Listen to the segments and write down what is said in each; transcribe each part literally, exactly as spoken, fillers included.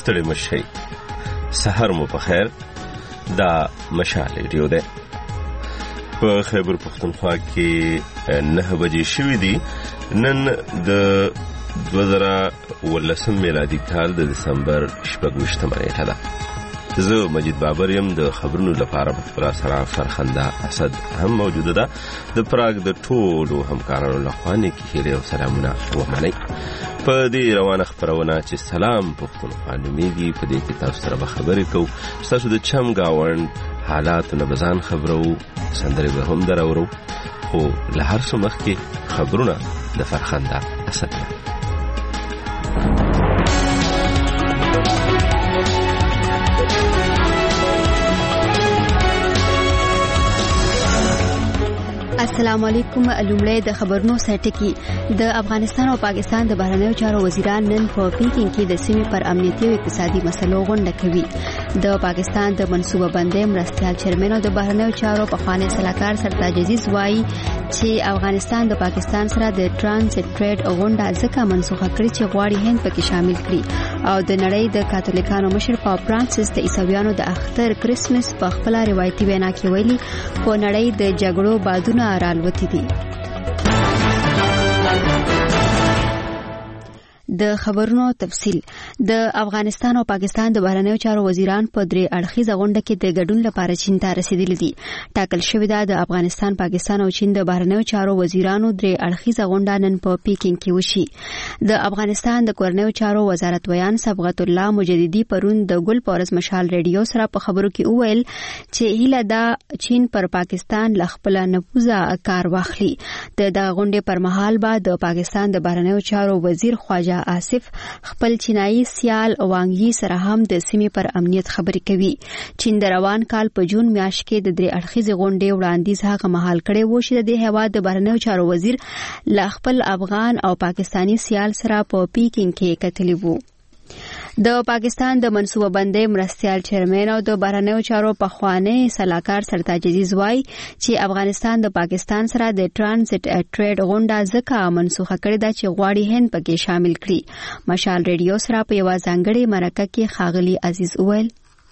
ستړي مشي. سحر مو په خیر. دا مشال ریډیو ده. په خیبر پختونخوا کې نه بجې شوې دي. نن د دوه زره ولسم میلادي کال د دسمبر شپږویشتمه نیټه ده. زه مجید بابر یم. د خبرونو لپاره په خپل سره فرخنده اسد هم موجوده ده. د پراګ د ټولو همکارانو لخوا نیکې هیلې او سلامونه ومنئ. په دې روانه خپرونه چې سلام پښتونخوا نومیږي، په دې کې تاسو سره به خبرې کوو. ستاسو د چم گاوند حالاتو نه به ځان خبرو، سندرې به هم درورو، خو له هر څه مخکې خبرونه د فرخنده اسد نه. السلام علیکم. لومړی د خبرونو سرټکی. د افغانستان او پاکستان د بهرنیو چارو وزیران نن په پیکینګ کې د سیمې پر امنیتي او اقتصادي مسلو غونډه کوي. د پاکستان د منصوبه بندۍ مرستیال چیرمن او د بهرنیو چارو پخوانی سلاکار سرتاج عزیز وایي چې افغانستان د پاکستان سره د ترانزیت ټریډ غونډه ځکه منسوخه کړې چې غواړي هند پکې شامل کړي. او د نړۍ د کاتولیکانو مشر پاپ فرانسیس د عیسویانو د اختر کرسمس په خپل روایتي وینا کې ویلي په نړۍ د جګړو بادونه رالوتي دي. د خبرونو تفصیل. د افغانستان او پاکستان د بهرنیو چارو وزیران په درې اړخیزه غونډه کې د ګډون لپاره چین ته رسیدلي دي. ټاکل شوې ده د افغانستان، پاکستان او چین د بهرنیو چارو وزیرانو درې اړخیزه غونډه نن په پیکینګ کې وشي. د افغانستان د کورنیو چارو وزارت ویان صبغت الله مجددي پرون د ګل پورز مشال ریډیو سره په خبرو کې وویل چې هیله ده چین پر پاکستان ل خپل نفوذه کار واخلي. د دغه غونډې پر مهال به د پاکستان د بهرنیو چارو وزیر خواجه آصف خپل چینایي سیال وانګ سره هم د سیمې پر امنیت خبرې کوي. چین د روان کال په جون میاشت کې د درې اړخیزې غونډې وړاندیز هغه مهال کړی و چې د هیواد د بهرنیو چارو وزیر ل خپل افغان او پاکستانی سیال سره په پیکینګ کې کتلی وو. د پاکستان د منصوبه بندۍ مرستیال چیرمن او د بهرنیو چارو پخوانی سلاکار سرتاج عزیز وایي چې افغانستان د پاکستان سره د ترانزیت ټریډ غونډه ځکه منسوخه کړې ده چې غواړي هند پکې شامل کړي. مشال ریډیو سره په یوه ځانګړې مرکه کې ښاغلي عزیز وویل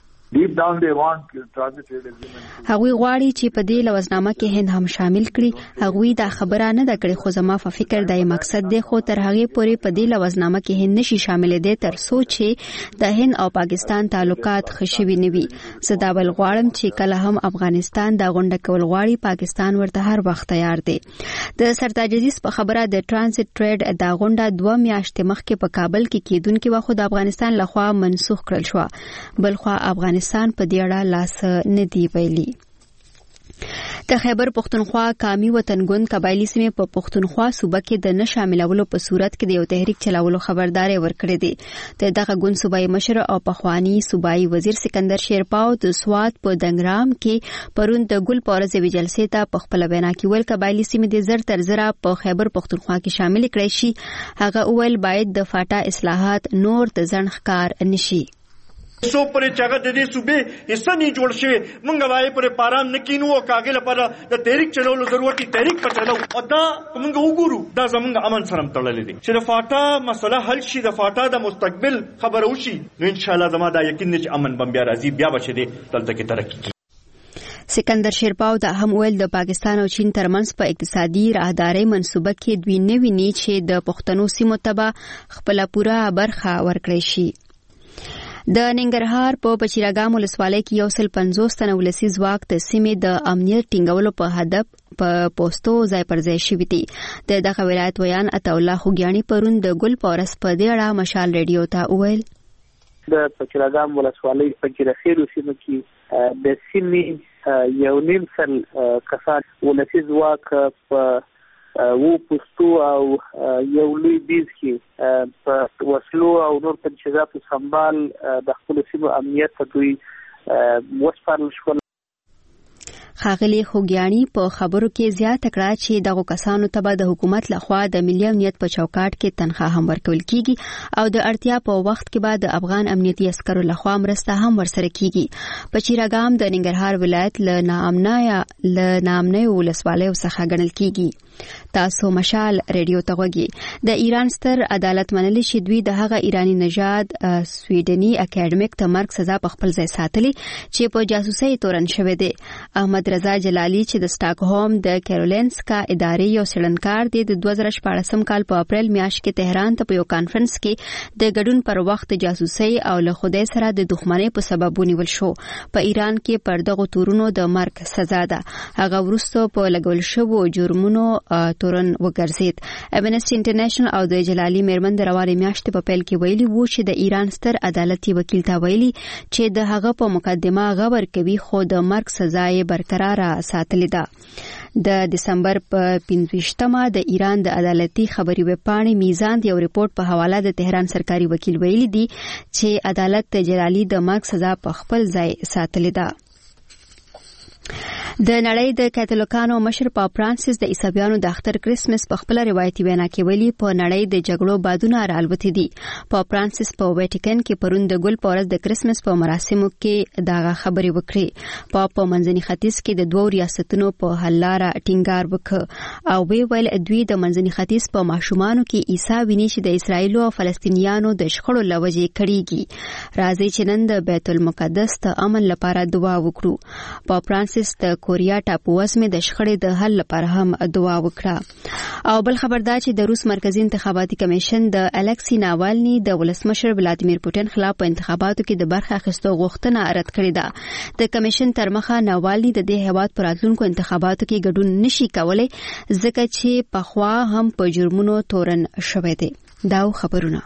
هغوی غواړي چې په دې لوزنامه کې هند هم شامل کړي. هغوی دا خبره نه ده کړې، خو زما په فکر دا مقصد دی، خو تر هغه پورې په دې لوزنامه کې هند نشي شامل دي تر څو چې د هند او پاکستان تعلقات ښه شوي نه وي. زه دا بل غواړم چې کله هم افغانستان دا غونډه کول غواړي، پاکستان ورته هر وخت تیار دی. د سرتاج عزیز په خبره د ترانزیت ټریډ دا غونډه دوه میاشتې مخکې په کابل کې کېدونکې وه، خو د افغانستان لخوا منسوخ کړل شو. بلخوا افغانستان په دې اړه لاس نه دی ویلي. د خیبر پختونخوا قومي وطنګوند قبایلی سیمې په پختونخوا صوبه کې د نشاملولو په صورت کې د یو تحریک چلاولو خبرداري ورکړې ده. د دغه ګوند صوبایي مشر او پخوانی صوبایي وزیر سکندر شیرپاو د سوات په دنګرام کې پرون د ګل پورز وی جلسې ته په خپل وینا کې ویل قبایلی سیمې د زر تر زره په خیبر پختونخوا کې شامل کړي شي. هغه ویل باید د فاټا اصلاحات نور د ځنډ ښکار نشي. سو پرې چاغه د دې صوبې حصہ نه جوړ شوی، مونږ وایي پرې پارام نکینو او کاغه لپاره د تحریک چلولو ضرورت دی، تحریک پټلو او دا مونږ وګورو دا زمونږ امن سره تړلې دي چې د فاټا مسله حل شي، د فاټا د مستقبل خبرو شي، نو ان شاء الله زما دا یقین دی چې امن بم بیا راځي، بیا بچي دي دلته کې ترقی. سکندر شیرپاو دا هم ویل د پاکستان او چین ترمنځ په اقتصادي راهدارۍ منصوبه کې دوی نه ویني چې د پښتنو سیمو ته خپل پوره برخه ورکړي شي. د ننګرهار په بچیراګام ولسوالۍ کې یو سل پنځوس تنه ولسي ځواک د سیمې د امنیت ټینګولو په هدف په پوسټو ځای پر ځای شوي دي. د دغه ولایت ویان عطا الله خوګیاني پرون د ګل پورس په دې اړه مشال ریډیو ته وویل د بچیراګام ولسوالۍ په جرخیلو سیمه کې د سیمې یو نیم سل کسان ولسي ځواک په وو پوسټو او یو لوی بیز کې په وسلو او نور تجهیزاتو سنبال د خپل سیمو امنیت ته دوی وسپارل شول. ښاغلي خوګیاني په خبرو کې زیاته کړه چې دغه کسانو ته به د حکومت لخوا د ملي امنیت په چوکاټ کې تنخواه هم ورکول کیږي او د اړتیا په وخت کې به د افغان امنیتي عسکرو لخوا مرسته هم ورسره کیږي. په چیراګام د ننګرهار ولایت له ناامنه له ناامنه ولسوالیو څخه ګڼل کیږي. تاسو مشال ریډیو ته غوږی. د ایران ستر عدالت منلي چې دوی د هغه ایرانی نژاد سویډني اکیډمیک ته مرګ سزا په خپل ځای ساتلي چې په جاسوسي تورن شوی دی. احمد رضا جلالی چې د سټاکهولم د کیرولینسکا ادارې یو څېړنکار دی، د دوه زره شپاړسم کال په اپریل میاشت کې تهران ته په یو کانفرنس کې د ګډون پر وخت جاسوسي او له خدای سره د دښمنۍ په سبب ونیول شو. په ایران کې پر دغه تورونو د مرګ سزا ده. هغه وروسته په لګول شوو جرمونو تورن وګرځید. امنسټي انټرنیشنل او د جلالي میرمن د روانې میاشتې په پیل کې ویلي وو چې د ایران ستر عدالتي وکیل ته ویلي چې د هغه په مقدمه غور کوي خو د مرګ سزا یې برقرار ساتلې ده. د دسمبر په پنځویشتمه د ایران د عدالتي خبري ویبپاڼې میزان د یو ریپورت په حواله د تهران سرکاري وکیل ویلي دي چې عدالت د جلالي د مرګ سزا په خپل ځای ساتلې ده. د نړۍ د کاتولیکانو مشر پاپ فرانسیس د عیسویانو د اختر کریسمس په خپل روایتي وینا کې ویلي په نړۍ د جګړو بادونه رالوتي دي. پاپ فرانسیس په ویټیکن کې پرون د ګل په ورځ د کریسمس په مراسمو کې دغه خبرې وکړې. پاپ په منځني ختیځ کې د دوه ریاستونو په حل لاره ټینګار وکړ او وی ویل دوی د منځني ختیځ په ماشومانو کې عیسی ویني چې د اسرایل او فلسطینیانو د شخړو لوجې کړيږي. راځي چې نن د بیت المقدس ته امن لپاره دعا وکړو. پاپ فرانسیس د کوریا ټاپووزمې د شخړې د حل لپاره هم دعا وکړه. او بل خبر دا چې د روس مرکزی انتخاباتي کمیشن د الکسی ناوالني د ولسمشر ولادیمیر پوتین خلاف په انتخاباتو کې د برخه اخیستو غوښتنه رد کړې ده. د کمیشن تر مخه ناوالني د دې هیواد پر راتلونکو انتخاباتو کې ګډون نشي کولای ځکه چې پخوا هم په جرمونو تورن شوی دی. دا خبرونه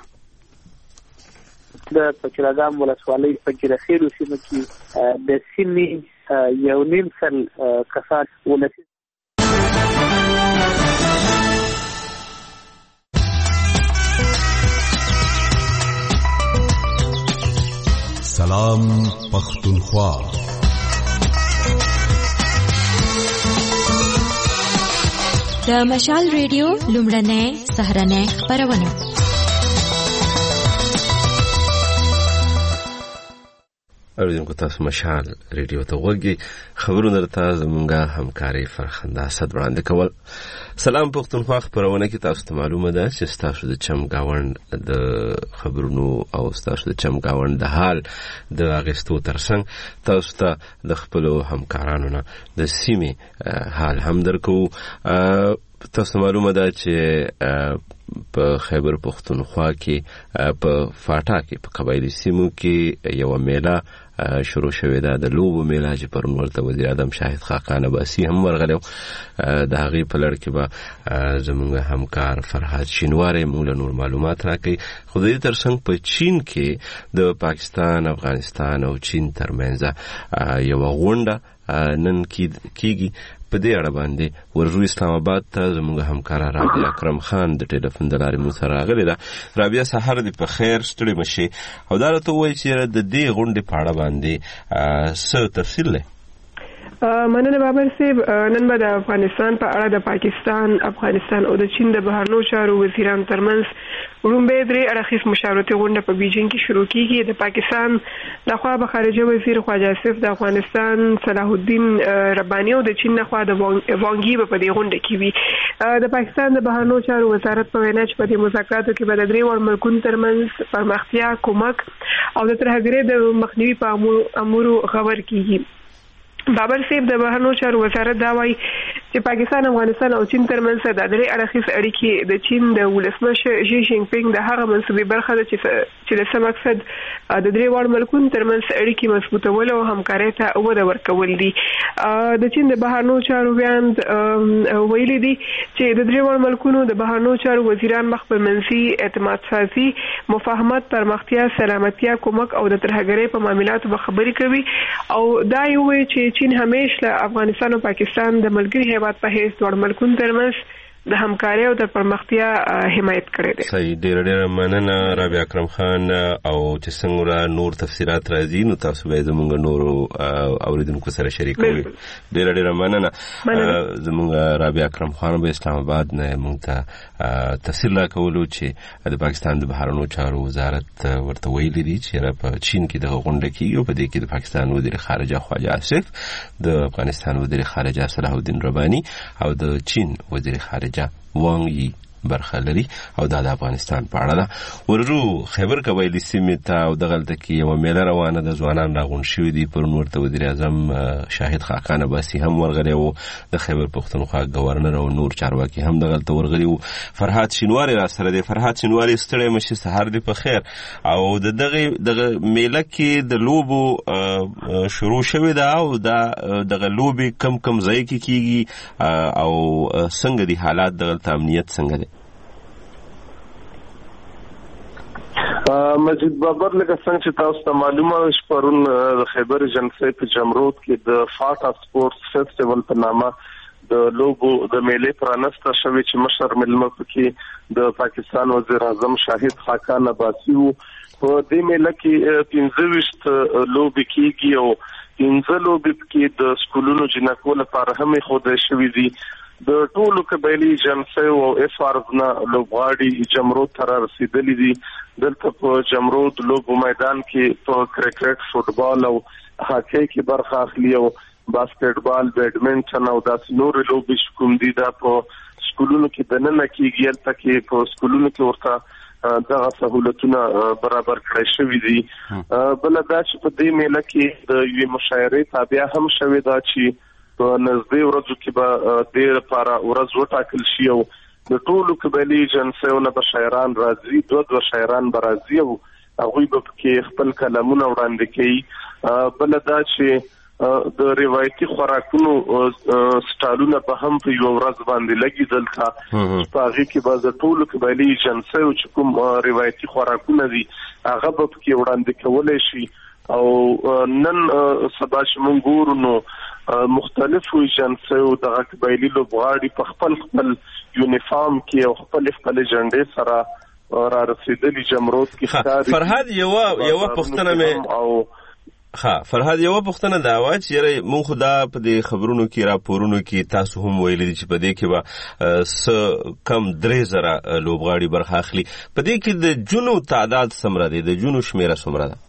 د پچراګام ولسوالۍ په ګرخیلو سیمه کې د سیمې یو نیم سل کسان ولسی. سلام پختونخوا. د مشال ریډیو لومړنۍ سهرنۍ خبرونه. اوریدونکو تاسو مشال ریډیو ته وګورئ. خبرونه درته زمونږه همکاري فرخنده اسد وړاندې کول. سلام پختونخوا خبرونه کې تاسو ته معلومه ده چې تاسو د چمګاوند د خبرونو او تاسو د چمګاوند د حال د اغستو ترڅنګ تاسو ته د خپل همکارانو نه د سیمې حال هم درکو. تاسو معلومه ده چې په خیبر پختونخوا کې په فاټا کې په قبایلی سیمو کې یو میله شروع شوې ده، د لوبو میله چې پرون ورته وزیر اعظم شاهد خاقان عباسي هم ورغلی. د هغې په لړ کې به زموږ همکار فرهاد شینواری موږ له نور معلومات راکوي. خو د دې ترڅنګ په چین کې د پاکستان، افغانستان او چین ترمنځ یوه غونډه نن کېږي. په دې اړه باندې ورجو اسلام آباد ته زموږ همکار رابعه اکرم خان د ټلیفون د لارې موږ سره راغلی ده. رابعه سهار دې په خیر، ستړې مه شې او دا راته ووایي چې د دې غونډې په اړه باندې څه تفصیل دی؟ مننه بابر صاحب. نن به د افغانستان په اړه د پاکستان، افغانستان او د چین د بهرنیو چارو وزیرانو ترمنځ وړومبۍ درې اړخیز مشاورتي غونډه په بیجینګ کې شروع کیږي. د پاکستان لخوا به خارجه وزیر خواجه آصف، د افغانستان صلاح الدین رباني او د چین لخوا د وانګي په دې غونډه کې وي. د پاکستان د بهرنیو چارو وزارت په وینا چې په دې مذاکراتو کې به د درې وړ ملکونو ترمنځ پرمختیا، کومک او د ترهګرۍ د مخنیوي په امورو غور کیږي. بابر صاحب د بهرنیو چارو وزارت دا وایي چې پاکستان، افغانستان او چین ترمنځ د درې اړخیز اړیکې د چین د ولسمشر شي جین پینګ د هغه منصوبې برخه ده چې د څه مقصد د درې وړ ملکونو ترمنځ اړیکې مضبوطول او همکارۍ ته وده ورکول دي. د چین د بهرنیو چارو ویاند ویلي دي چې د درې وړ ملکونو د بهرنیو چارو وزیران مخ پر منځي اعتماد سازي، مفاهمت، پرمختیا، سلامتیا، کومک او د ترهګرۍ په معاملاتو به خبرې کوي. او دا یو وایي چې چین همیشه له افغانستان او پاکستان د ملګري هیواد په حیث دوه ملکونو ترمنځ د همکاري او د پرمختیا حمایت کړی دی. صحیح. ډېر ډېر مننه رابعه اکرم خان. او چې څنګه نور تفصيلات راځي نو تاسو به زموږ نور اوریدونکو سره شریکوي. ډېر ډېر مننه. زموږ رابعه اکرم خان به اسلام آباد نه موږ ته تفصیل راکولو چې د پاکستان د بهرنیو چارو وزارت ورته ویلي دي چې په چین کې د غونډه کې او په دې کې د پاکستان وزیر خارجه خواجه آصف، د افغانستان وزیر خارجه صلاح الدین رباني او د چین وزیر خارجه وانګ یي برخه لري او دا د افغانستان په اړه ده. ورو خیبر قبایلی سیمې ته او دغلته کې یو میله روانه د ځوانان راغون شوي دي. پرون ورته وزیر اعظم شاهد خاقان عباسي هم ورغلی و، د خیبر پښتونخوا گورنر او نور چارواکي هم دغلته ورغلي و. فرهاد شینواری را سره دی. فرهاد شینواری ستړی مشي، سهار دی په خیر. او د دغه دغه میله کې د لوبو شروع شوې ده او دا دغه لوبې کم کم ځای کې کیږي او څنګه دي حالات دغلته امنیت څنګه دی؟ مجید بابر لکه څنګه چې تاسو ته معلومه شپرون د خیبر ایجنسی په جمرود کې د فاټا سپورتس فیسټیوال په نامه د لوبو د میلې پرانسته شوې چې مشر ملمه پکې د پاکستان وزیر اعظم شاهد خاقان عباسي وو. په دې میله کې پنځه ویشت لوبې کېږي او پنځه لوبې کې د سکولونو جنکو لپاره هم ښودل شوي دي. د ټولو قبایلي ایجنسی او اف آرز نه لوبغاړي جمرود ته رسیدلي دي. دلته په جمرود لوبو میدان کې په کرکټ، فوټبال او هاکی کې برخه اخلي او باسکټبال، بیډمنټن او داسې نور لوبې کوم دي دا په سکولونو کې دننه کېږي. هلته کې په سکولونو کې ورته دغه سهولتونه برابر کړی شوي دي. بله دا چې په دې میله کې د یوې مشاعرې تابع هم شوې ده چې په نږدې ورځو کې به دې لپاره ورځ وټاکل شي او د ټولو قبایلي ایجنسیو نه به شاعران راځي. دوه دوه شاعران به راځي او هغوی به پکې خپل کلامونه وړاندې کوي. بله دا چې د روایتي خوراکونو سټالونه به هم په یوه ورځ باندې لګي. دلته په هغې کې به د ټولو قبایلي ایجنسیو چې کوم روایتي خوراکونه دي هغه به پکې وړاندې کولی شي. او نن سبا چې موږ ګورو نو مختلفو ایجنسیو دغه قبایلي لوبغاړي په خپل خپل یونیفارم کې او خپل خپل جنډې سره را رسیدلي جمرود کې ښکاري. فرهاد یوه یوه پوښتنه مې او ها فرهاد یوه پوښتنه دا وه چې یاره مونږ خو دا په دې خبرونو کې راپورونو کې تاسو هم ویلي دي چې په دې کې به څه کم درې زره لوبغاړي برخه اخلي. په دې کې د جونو تعداد څومره دی؟ د جونو شمېره څومره ده؟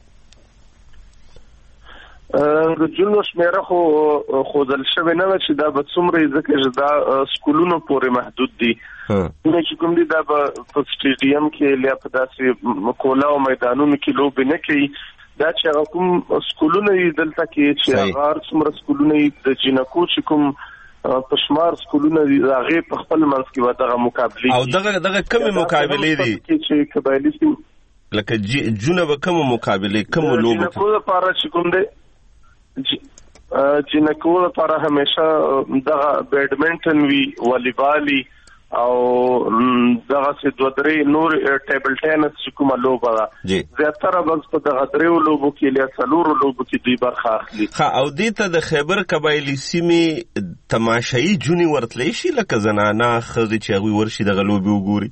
د جونو شمېره خو ښودل شوې نه ده چې دا به څومره یې، ځکه چې دا سکولونو پورې محدود دي. چې کوم دي دا به په سټیډیم کې یا په داسې کولا او میدانونو کې لوبې نه کوي. دا چې هغه کوم سکولونه یې دلته کې چې هغه هر څومره سکولونه یې د جینکو چې کوم په شمار سکولونه دي هغې په خپل منځ کې به دغه مقابلې او دغه دغه کومې مقابلې دي چې قبایلي لکه جونه به کومه مقابلې کومو لوبو جینکو لپاره چې کوم دی جنکو لپاره همیشه دغه بیډمنټن وي، والیبال او دغه څه دوه درې نور ټیبل ټینس چې کومه لوبه ده زیاتره بس په دغه دریو لوبو کې یا څلورو لوبو کې دوی برخه اخلي. ښه، او دې ته د خیبر قبایلي سیمې تماشایي جونې ورتلی شي لکه زنانه ښځې چې هغوی ورشي دغه لوبې وګوري؟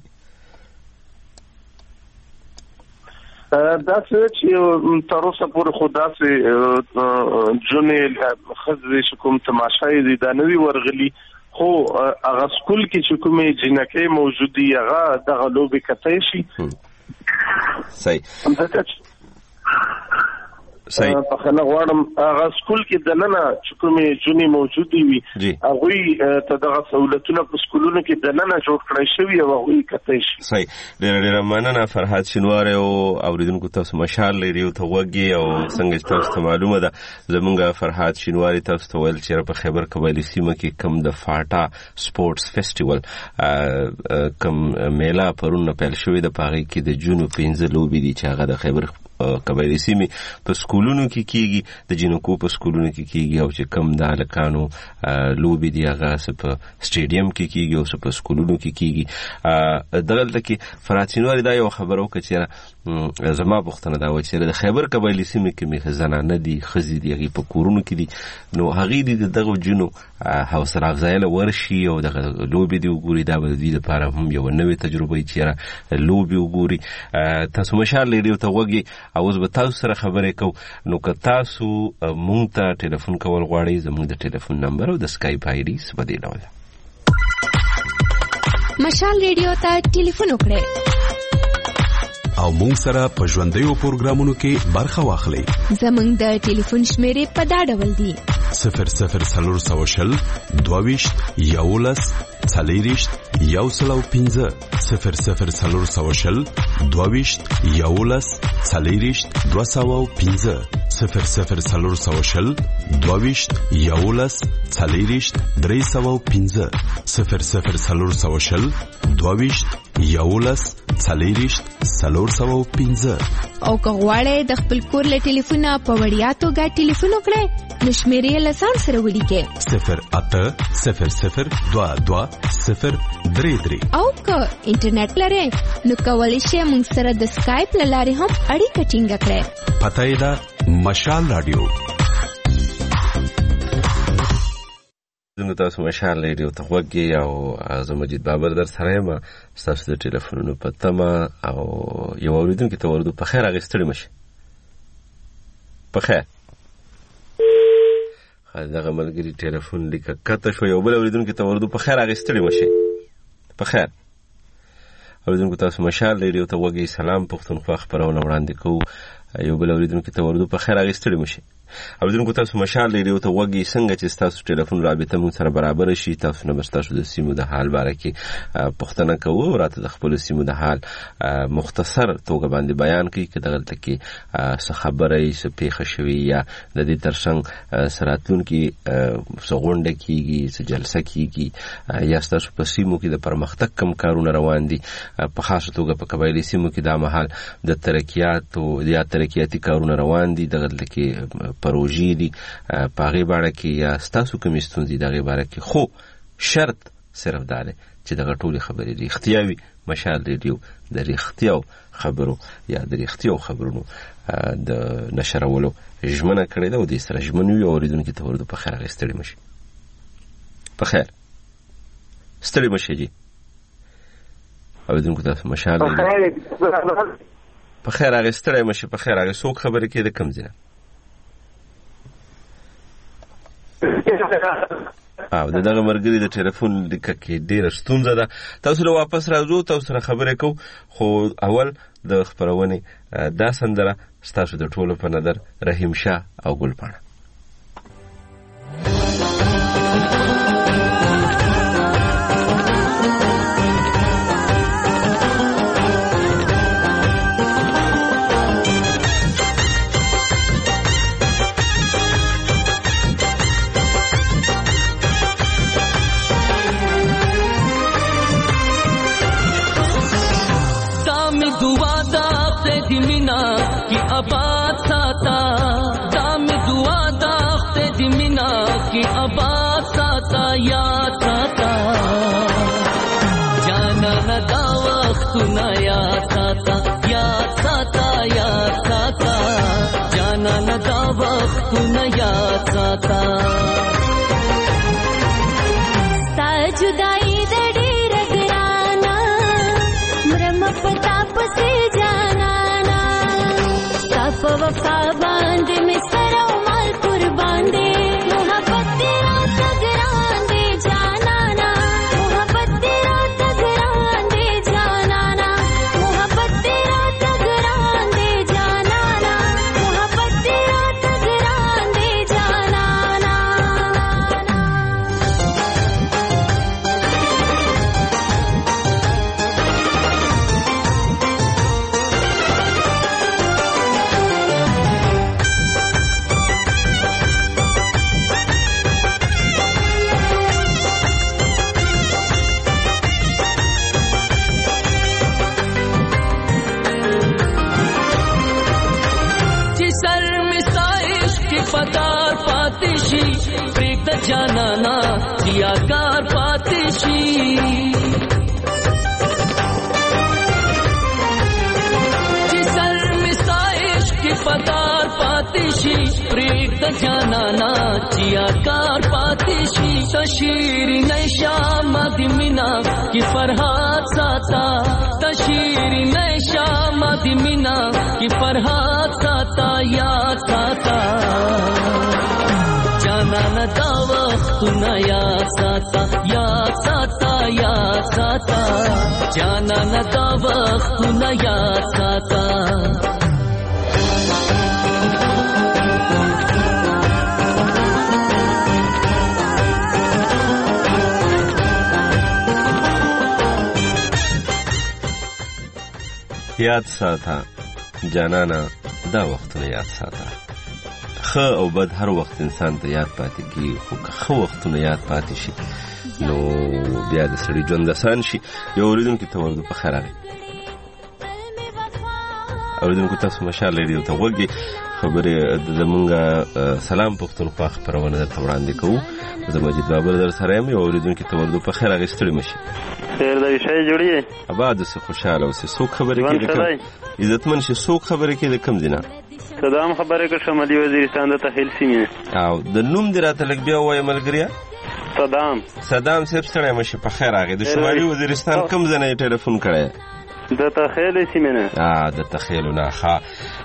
دا څه چې تر اوسه پورې خو داسې جونې ښځې چې کوم تماشایي دي دا نه وي ورغلي، خو هغه سکول کې چې کومې جینکۍ موجود دي هغه دغه لوبې کتی شي. صحیح صحیح بخښنه غواړم، هغه سکول کې دننه چې کومې جونې موجودې وي هغوی ته دغه سهولتونه په سکولونو کې دننه جوړ کړی شوي او هغوی کتی شي. صحیح، ډېره ډېره مننه فرهاد شینواری. او اورېدونکو تاسو مشال لري او ته غوږ او څنګه چې تاسو ته معلومه ده زمونږ فرهاد شینواری تاسو ته ویل چې په خیبر قبایلي سیمه کې کم د فاټا سپورټس فیسټیوال کم میله پرون پیل شوې ده، په هغې کې د جونو پنځه لوبې دي چې هغه د خیبر قبایلی سیمې په سکولونو کې کیږي، د جنکو په سکولونو کې کیږي، او چې کم د هلکانو لوبې دي هغه په سټیډیم کې کیږي او په سکولونو کې کیږي. دغلته کې فراتینوالي دا یو خبره وکړه چې زما پوښتنه دا وه چې د خیبر قبایلي سیمې کې مې زنانه دي، ښځې دي، هغې په کورونو کې دي، نو هغې دي د دغو جنو حوصله افزایي له ورشي او دغه لوبې دي وګوري. دا به د دوی لپاره هم یوه نوې تجربه وي چې لوبې وګوري. تاسو مشال ریډیو ته غوږ او اوس به تاسو سره خبرې کوو. نو که تاسو مونږ ته ټلیفون کول غواړئ، زموږ د ټلیفون نمبر او د سکایپ آی ډي په دې ډول ده. مشال ریډیو ته ټلیفون وکړئ او مونږ سره په ژوندیو پروګرامونو کې برخه واخلئ. زموږ د ټلیفون شمیرې په دا ډول دي: صفر صفر څلور سوه شل دوه ویشت یولس څلېرویشت یو سل او پنځه، صفر صفر څلور سوه شل دوه ویشت یولس څلېرویشت دوه سوه او پنځه، صفر صفر څلور سوه شل دوه ویشت یولس څلېرویشت درې سوه او پنځه، صفر صفر څلور سوه شل دوه ویشت یولس څلېرویشت څلور سوه او پنځه. او که غواړئ د خپل کور له ټلیفونه په وړیا توګه ټلیفون وکړئ، نو شمیرې له ځان سره ولیکئ: صفر اته صفر صفر دوه دوه صفر درې درې. او که انټرنیټ لرئ نو کولی شئ موږ سره د سکایپ له لارې هم اړیکه ټینګه کړئ. پته یې ده مشال راډیو. زموږ تاسو مشال ریډیو ته غوږ یې او زه مجید بابر در سره یم. ستاسو د ټلیفونونو په تمه او یو اورېدونکي ته ورودو. په خیر، هغې ستړي مه شي. په خیر. دغه ملګري ټلیفون لیکه کته شو. یو بل اورېدونکي ته ورودو. په خیر، هغې ستړي مه شي. په خیر. اورېدونکو تاسو مشال ریډیو ته غوږ یې. سلام پښتونخوا خپرونه وړاندې کوو. یو بل اورېدونکي ته ورودو. په خیر، هغې ستړي مه شي. اورېدونکو تاسو مشال ریډیو ته غوږ یې. څنګه چې ستاسو ټلیفون رابطه موږ سره برابره شي، تاسو نه به ستاسو د سیمو د حال باره کې پوښتنه کوو او راته د خپلو سیمو د حال مختصر توګه باندې بیان کوي. که دغلته کې څه خبره یې څه پېښه شوې یا د دې تر څنګ څه راتلونکي څه غونډه کېږي، څه جلسه کېږي، یا ستاسو په سیمو کې د پرمختګ کم کارونه روان دي، په خاصه توګه په قبایلي سیمو کې دا مهال د ترقیاتو یا ترقیاتي کارونه روان دي، دغلته کې پروژې دي، په هغې باره کې یا ستاسو کومې ستونزې د هغې باره کې. خو شرط صرف دا دی چې دغه ټولې خبرې رښتیا وي. مشال ریډیو د رښتیاو خبرو یا د رښتیاو خبرونو د نشرولو ژمنه کړې ده او دې سره ژمن وي. اورېدونکي ته ورودو. په خیر، هغې ستړي مه شي. په خیر، ستړي مه شي جي. اورېدونکو تاسو مشال په خیر، هغې ستړی مه شي. په خیر، هغې څوک خبرې کوي د کوم ځای؟ او د دغه مرګري د ټلیفون لیکه کې ډیره ستونزه ده. تاسو له واپس راځو، تاسو سره خبرې کوو. خو اول د خپرونې دا سندره ستاسو د ټولو په نظر رحیم شاه او ګلپاڼه. आबाद साता दाम दुआ दाख्ते दिमिना की आबाद साता याद साता जाना न दा वक्त ना याद साता याद साता याद साता जाना न दा वक्त ना याद साता ता जुदाई दड़ी रगराना मरम पताप से जाना वफा बांध में सरो माल कुर्बान दे मोहब्बत तेरा तगरान दे जाना ना मोहब्बत तेरा तगरान दे जाना ना मोहब्बत तेरा तगरान दे जाना ना मोहब्बत तेरा तगरान दे जाना ना د جانانا ریاکار پاتې شي چې سر می سایش کې پدار پاتې شي پریک د جانانا ریاکار پاتې شي تشیر نشام د مینا کی فرحات ساتا تشیر نشام د مینا کی فرحات ساتا یاد ساتا جانانا دا وختونه یاد ساتا یاد ساتا یاد ساتا جانانا دا وختونه یاد ساتا یاد ساته جانانا دا وختونه یاد ساته خ او بد هر وخت انسان ته یاد پاتې کی خو که خو وختونه یاد پاتې شي نو بیا د سړي ژوند آسان شي یو اوریدونکي ته ورته په خیر راغی اوریدونکو تاسو مشال ریډیو ته وګورئ خبره زمونږه سلام پښتونخوا خبرونه درته وړاندې کوو زه مجید بابر در سره یم یو اوریدونکي ته ورته په خیر راغی ستړي مشي خیر دی شي جوړی اباد سه خوشاله اوسې څوک خبره کوي کوم عزتمن شي څوک خبره کوي کوم دینه صدام خبره کوي شمالي وزیرستان د تحیل سیمه او د نوم دراته لګ بیا وای ملګریا صدام صدام صاحب ستړي مشي په خیر راغی د شمالي وزیرستان کوم ځنه ټلیفون کړی د تخیل سیمه نه اه د تخیل نه ښه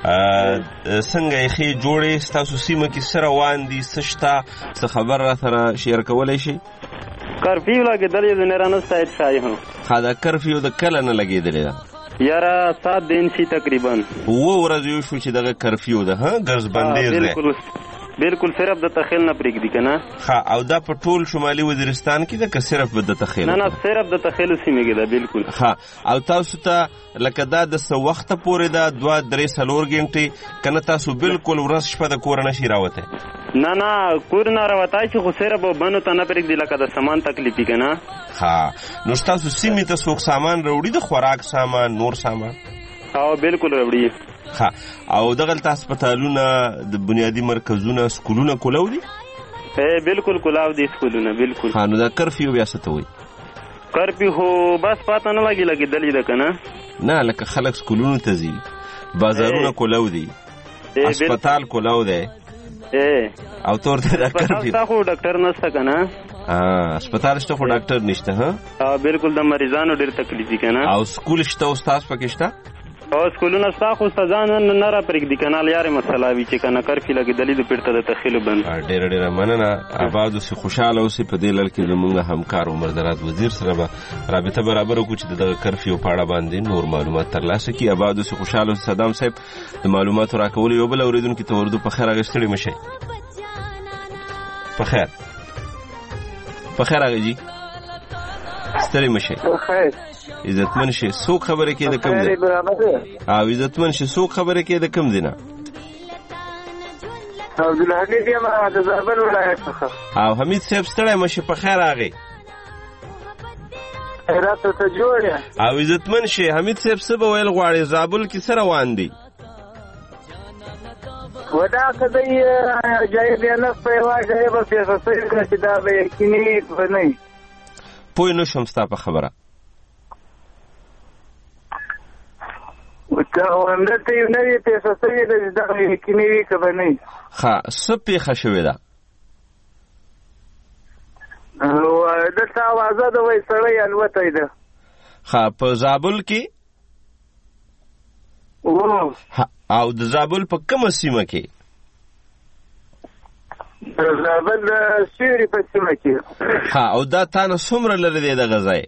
څنګه یې جوړې تاسو سیمه کې سره واندي سشتا څه خبر را سره شیر کولای شي کرفیو لګیدلې د نرانه سایت شای هم خدا کرفیو د کله نه لګیدلې یاره سات دن شي تقریبا وو ورځ شو چې دغه کرفیو ده ها ګرځ بندیز ده بالکل بالکل صرف د تخیل نه پرېږدي کنه ها او دا په ټول شمالي وزیرستان کې ده که صرف د تخیل نه نه صرف د تخیل سیمه کې ده بالکل ها او تاسو ته لکه دا د څه وخت پورې دا دوه درې څلور غنټې کنه تاسو بالکل ورځ شپه د کور نه شي راوته نه نه کور نه راوتای چې خو صرف بنو ته نه پرېږدي لکه د سامان تکلیفي کنه ها نو تاسو سیمه ته څوک سامان راوړي د خوراک سامان نور سامان او بالکل راوړي ها او دغه هسپتالونه د بنیادی مرکزونه سکولونه کولاو دي اے بالکل کولاو دي سکولونه بالکل ها نو دا کرفیو بیا څه ته وایي کرفیو هو بس پاته نه لګي لګي دلی ده کنه نه لکه خلک سکولونو ته ځي بازارونه کولاو دي هسپتال کولاو دی اے او تور ته کرفیو تاسو ډاکټر نشته کنه ها هسپتال شته خو ډاکټر نشته ها ها بالکل د مریضانو ډېر تکلیف کنه او سکول شته استاد پکې شته او سکولونه ستا خو استادان نه را پرېږدي کنال یارې مسله وي چې کنه کرفي لګېدلې د بیرته د تخیلو بند ډېره ډېره مننه آباد اوسې خوشحاله اوسې په دې لړ کې زموږ همکار عمر دراز وزیر سره به رابطه برابر وکړو چې دغه کرفیو په اړه باندې نور معلومات ترلاسه کړي آباد اوسې خوشحاله اوسې صدام صاحب د معلوماتو راکولو یو بل اورېدونکي ته وردو په خیر هغې ستړي مه شئ په خیر په خیر هغې جي ستړي مه شئ عزتمن شي څوک خبره کې د کم دی او عزتمن شي څوک خبره کې د کم دی نه عبدالحمید یم د زابل ولایت څخه او حمید صاحب ستړی مشه په خیر راغی خیرات ته جوړ او عزتمن شي حمید صاحب څه به ویل غواړي زابل کې سره روان دي ودا کدی جای بیان په واجه به څه څه چې دا به کینی ونه پوی نو شمستا په خبره وانده ته یو نوی پیسه سوی ده چې دغه یقیني وي که به نه ښه څه پېښه شوې ده دلته اوازه ده وایي سړی الوتی ده ښه په زابل کې او د زابل په کومه سیمه کې د زابل د سیوري په سیمه کې ښه او دا تا نه څومره لرې دی دغه ځای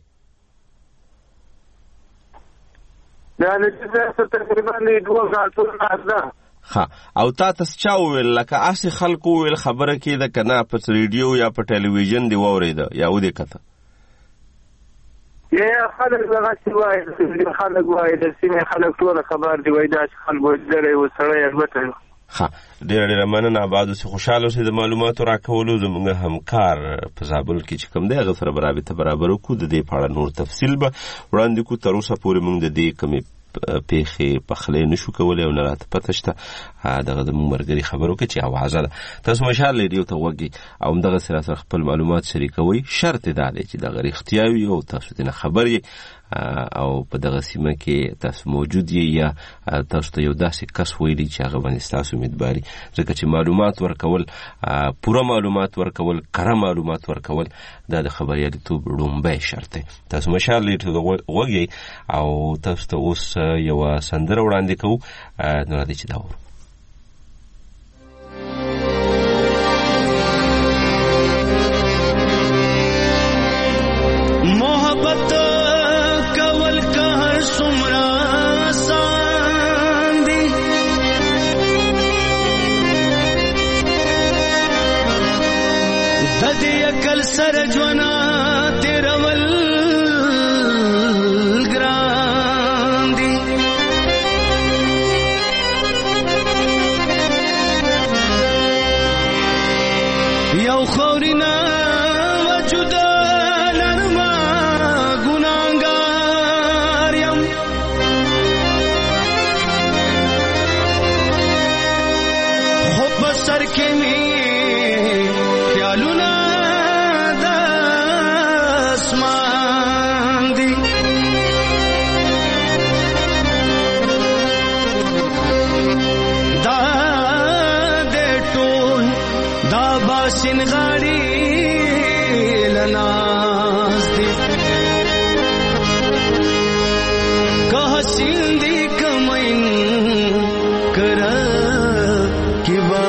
دا نتیجه تقریبا دوه ساعتونه ده ها او تا تاسو چا ویل لکه اسی خلکو ویل خبره کې ده کنه په ریډیو یا په ټلویزیون دی وورید یا و دې کته یا خلک دغه څه وایي خلک وایي د سیمې خلک ټول خبر دی وایي دا خلک درې و سړی البته ها ډېر ډېر مننه آباد سي خوشاله اوسئ د معلوماتو راکولو زموږ همکار په زابل کې چې کوم دی هغه سره برابر برابر وکړو د دې په اړه نور تفصیل به وړاندې کوو تر اوسه پورې موږ د دې کمې پیښې پخلی نشو کولی او نه راته پته شته. دغه زموږ ملګري خبرو کې چې اوازه ده. تاسو مشال ریډیو ته غوږ او همدغه سره سره خپل معلومات شریکوئ. شرط دا دی چې دغه رښتیا وي او تاسو ته خبر یې او په دغه سیمه کې تاسو موجود یې یا تاسو ته یو داسې کس ویلي چې هغه باندې ستاسو امیدواري. ځکه چې معلومات ورکول، پوره معلومات ورکول، کره معلومات ورکول دا د خبریالیتوب لومړی شرط دی. تاسو مشال ریډیو ته غوږ او تاسو ته اوس یوه سندره وړاندې کوو. نو راځئ چې دا وورو. محبت کول که څومره آسان دي، د دې عقل سره ژوند تېرول ګران دي. یو خورینه وجود سر کې می خیالونه د اسمان دي، دا د ټول دا باسن غاړي لناز دي، که حسین دي کمین کرا کی با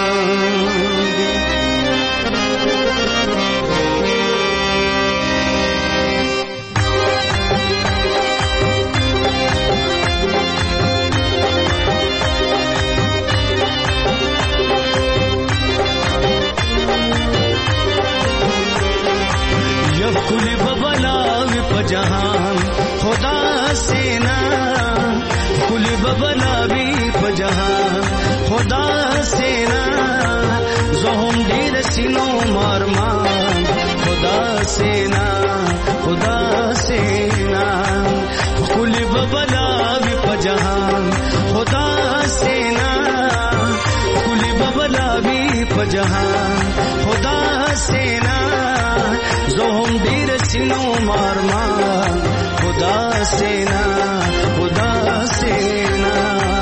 کلی ببلاوی پا جہان خدا سے نا، کلی ببلاوی پا جہان خدا سے نا، زہم دیر سینو مارمان خدا سے نا، خدا سے نا، کلی ببلاوی پا جہان خدا سے نا، کلی ببلاوی پا جہان خدا سے نا، زہم دیر سینو مارمان خدا سے نا، خدا سے نا.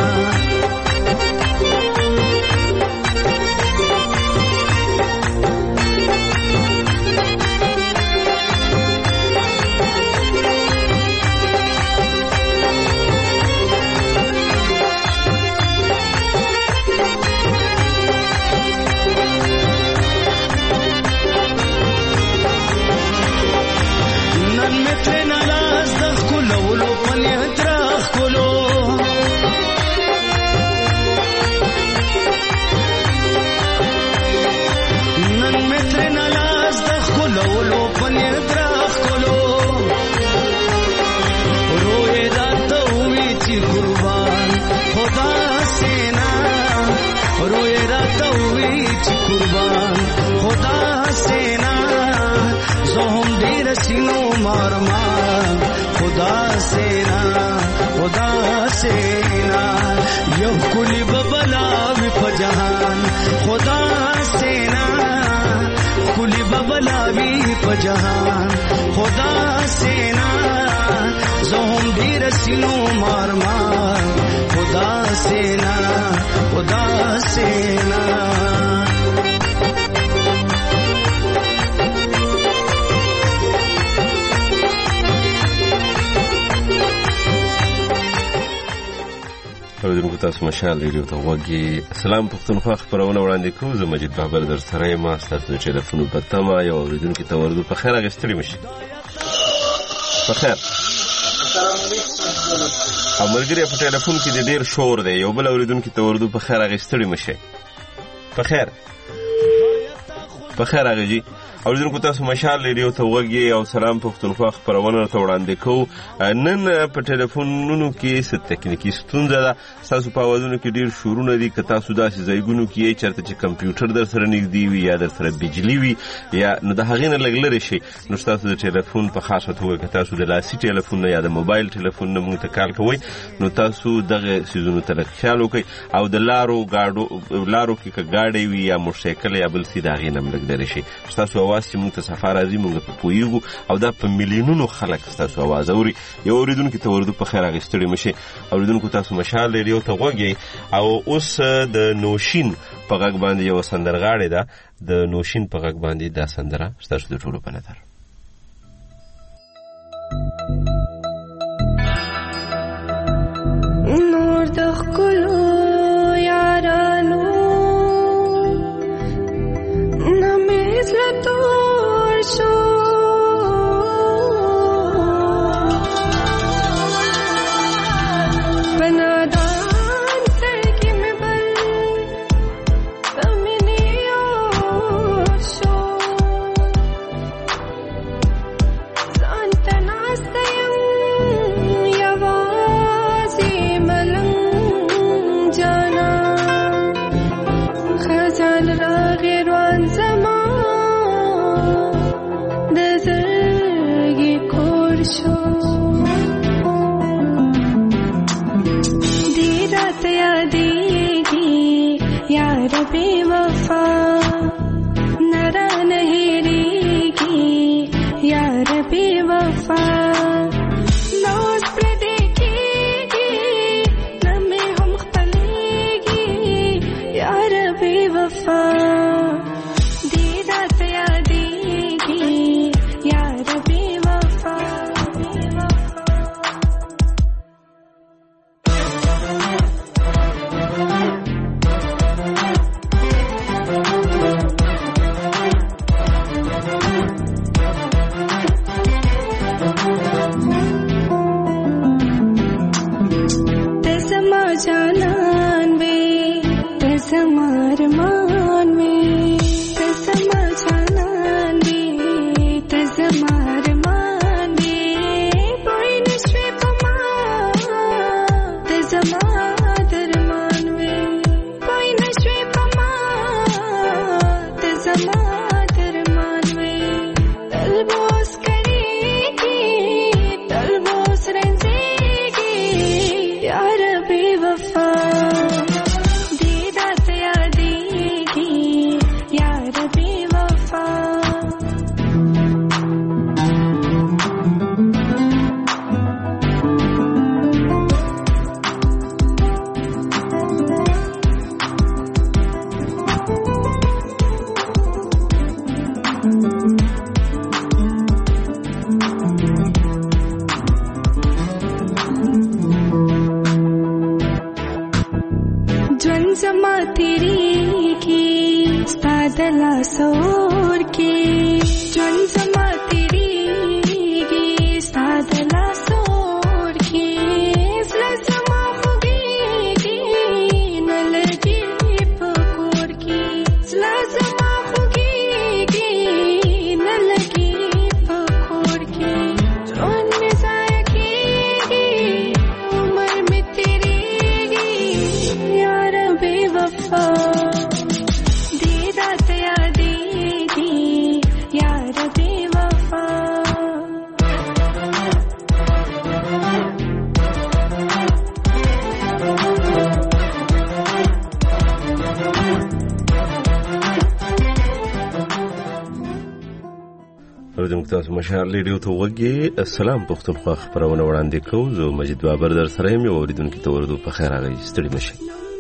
قربان خدا سے نا، زہم دیر سینو مارمان خدا سے نا، خدا سے نا، یو کلی ببلاوی پا جہان خدا سے نا، کلی ببلاوی پا جہان خدا سے نا، زہم دیر سینو مارمان خدا سے نا، خدا سے نا. اوریدونکو تاسو مشال ریډیو ته غوږی. سلام پښتونخوا خبرونه وړاندې کوم. زه مجید بابر در سره یم. ستاسو د ټلیفون په تمه یو اوریدونکو ته ورغو. په خیر اغستلی مشي. په خیر. امرګری په ټلیفون کې د ډیر شور دی. یو بل اوریدونکو ته ورغو. په خیر اغستلی مشي. په خیر. په خیر راغی. اوریدونکو تاسو مشال ریډیو ته وګورئ او سلام پښتونخوا خبرونه ته وړاندې کوو. نن په ټلیفونونو کې ست تکنیکی ستونزه ده. تاسو په وادونو کې ډیر شورونه دي که تاسو داسې ځایګونو کې چرته چې کمپیوټر در سره نږدې وي یا در سره بجلی وي یا نو د هغې نه لږ لرې شي نو تاسو د ټلیفون په خاصه توګه که تاسو د لاسي ټلیفون یا د موبایل ټلیفون نه موږ ته کال کوئ نو تاسو دغه سیزونو ته لږ خیال وکړئ او د لارو ګاډو لارو کې که ګاډی وي یا موټرسایکل یا بل څه د هغې نه هم لږ لرې شي. ستاسو اواز چې موږ ته صفا راځي موږ پرې پوهېږو او دا په میلیونونو خلک ستاسو اواز اوري. یو اورېدونکي ته ورودو په خیر هغې ستړي مه شئ. اورېدونکو تاسو مشال ریډیو ته غوږ او اوس د نوشین په غږ باندې یو سندرغاړې ده. د نوشین په غږ باندې دا سندره ستاسو د ټولو په نظر. نور د ښکلو یارانو نه مې زړه تور شو تاسو مشال ریډیو ته وګورئ. السلام پښتونخوا خبرونه وړاندې کوو. زه مجید بابر در سره یم. یو اوریدونکي ته ورودو په خیر راغی. ستړي مشئ.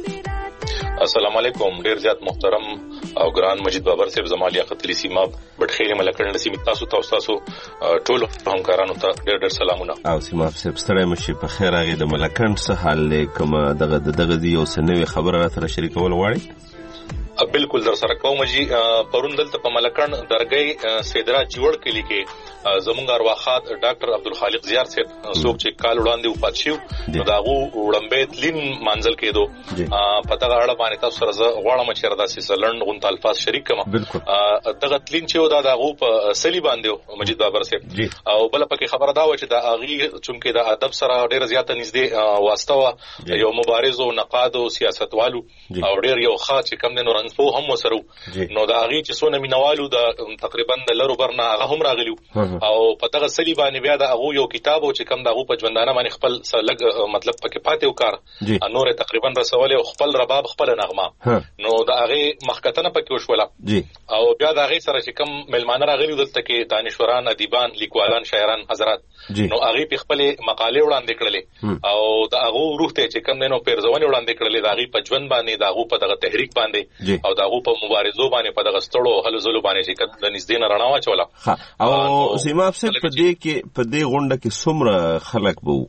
السلام علیکم. ډیر زیات محترم او ګران مجید بابر صاحب زما لیاقت علی سیما بټخیل ملکړ نصیب تاسو تاسو تاسو ټول همکارانو ته ډیر ډیر سلامونه. او سیما صاحب ستړي مشئ. په خیر راغی. د ملکړ څه حال له کوم دغه دغه دی او سنوي خبره را سره شریکول غواړي؟ بالکل در سره کوم جی پرون دلته په ملکن درګي سیدرا جوړ کلی کې زمونږ ارواخات ډاکټر عبدالخالق زیار صاحب څوک چې کال وړاندې وفات شو نو داغو وړمبه تلین منزل کېدو پته غاړه باندې تاسو سره غواړم چې ردا سي سلند غونټ الفاظ شریک کما دغه تلین چې دا داغو په سلی باندې مجید بابر صاحب او بل پکې خبره دا و چې دا اغي چونکې د ادب سره ډېر زیاته نږدې واسطه یو مبارز او نقاد او سیاستوالو او ډېر یو خاص چې کم نه رنځ په هم وسرو نو دا اغي چې سونه مینوالو د تقریبا د لرو برنا هغه هم راغلیو او په دغه سلی باندې بیا د هغه یو کتاب او چې کم دغه په ژوندانه باندې خپل لګ مطلب پکې پاتې وکړ نور تقریبا رسول او خپل رباب خپل نغمه نو د هغه مخکتنه پکې وشوله او بیا د هغه سره چې کم ملمانه راغلیو دلته کې دانشوران ادیبان لیکوالان شاعران حضرات نو هغه په خپل مقاله وړاندې کړلې او د هغه روح ته چې کم نو پیرځونه وړاندې کړلې د هغه په ژوند باندې د هغه په دغه تحریک باندې او د هغه په مبارزو باندې په دغه ستړو هلو زلو باندې چې کله د نږدې نه رڼا واچوله او سیما په دې کې په دې غونډه کې څومره خلک وو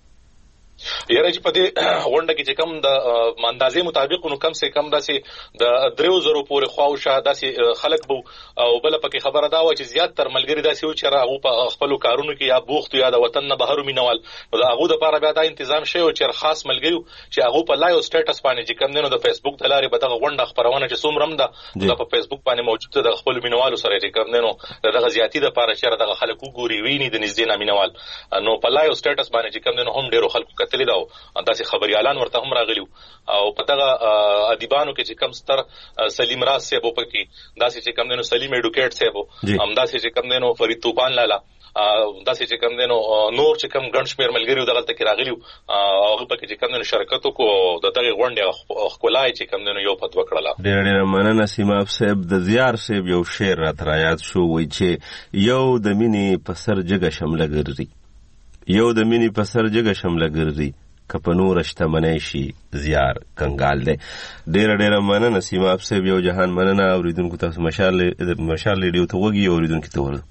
یاره چې په دې غونډه کې چې کم د اندازې مطابق نو کم سه کم داسې د درو زرو پورې خواوشه داسې خلک بو او بل پکې خبره دا و چې زیات تر ملګری داسې و چې هغه په خپل کارونو کې یا بوخت یا د وطن نه بهر مینوال نو د هغه لپاره بیا دا تنظیم شوی چې خاص ملګری چې هغه په لایو سټیټس باندې چې کم نه د فیسبوک د لارې به دغه غونډه خبرونه چې څومره ده د په فیسبوک باندې موجود ده د خپل مینوالو سره چې کم نه دغه زیاتی د لپاره چې دغه خلکو ګوري ویني د نږدې نه مینوال نو په لایو سټیټس باندې چې کم نه هم ډیرو خلکو کتلی دا داسې خبريالان ورته هم راغلیو او په دغه ادیبانو کې چې کم ستر سلیم راز صاحب پکې داسې چې کم دینو سلیم ایډوکیټ صاحب هم داسې چې کم دینو فرید طوفان لالا داسې چې کم دینو نور چې کم ګڼ شمیر ملګریو دغه تک راغلیو او په کې چې کم دینو شرکتو کو د دغه غونډه خپلای چې کم دینو یو فتوا کړله ډېر ډېر مننه سیما صاحب د زیار صاحب یو شعر را ترایات شو وای چې یو د مینې په سر جګه شمله ګرځي یو د مینې په سر جګه شمله ګرځي کپنور شتمنی شي زیار کنګال دی ډېر ډېر مننه سیما صاحب یو جهان مننه اوریدونکو تاسو مشال مشال ریډیو ته وګي اوریدونکو ته ورته